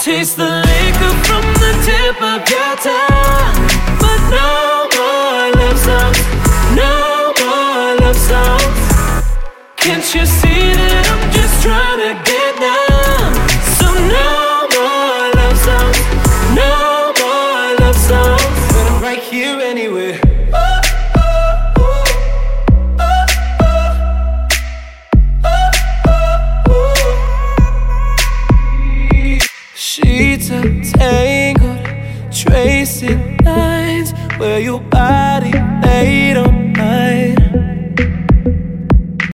Taste the liquor from the tip of your tongue, but no more love songs, no more love songs. Can't you see that I'm just trying to get numb? So no more love songs, no more love songs. But I'm right here anyway. Sheets are tangled, tracing lines where your body laid on mine.